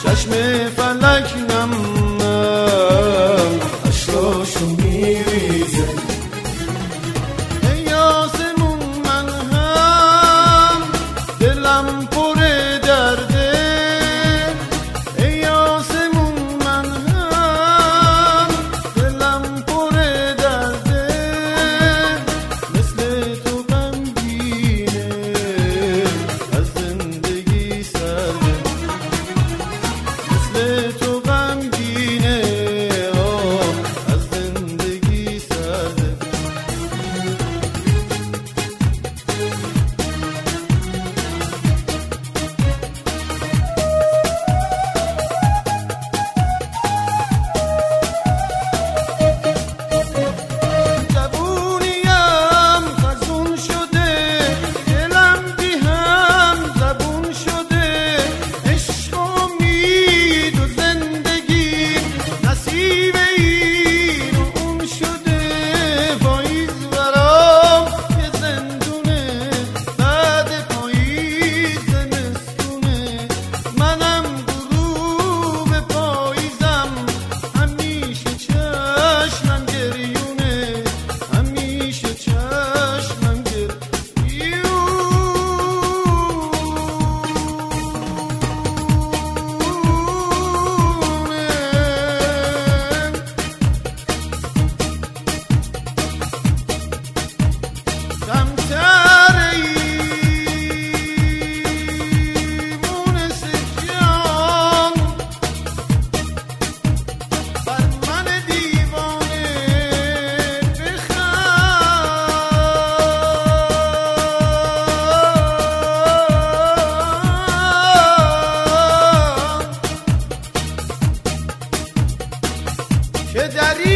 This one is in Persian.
چشم فلک نم نم اشکاشو میریزه. ای آسمون من هم دلم پر درده، ای آسمون من هم دلم پر درده، مثل تو غمگینه از زندگی سرده، مثل تو غمگینه از زندگی سرده. جوونیم فرزون شده، دلم بی هم زبون شده، عشق و امید و زندگی نصیب این و اون شده. پاییز برام یه زندونه، بعد پاییز زمستونه، منم غروب پاییزم، همیشه چشمم گریونه، همیشه چشمم گریونه. کمتر ایمون سکیان بر من دیوانه بخند که دری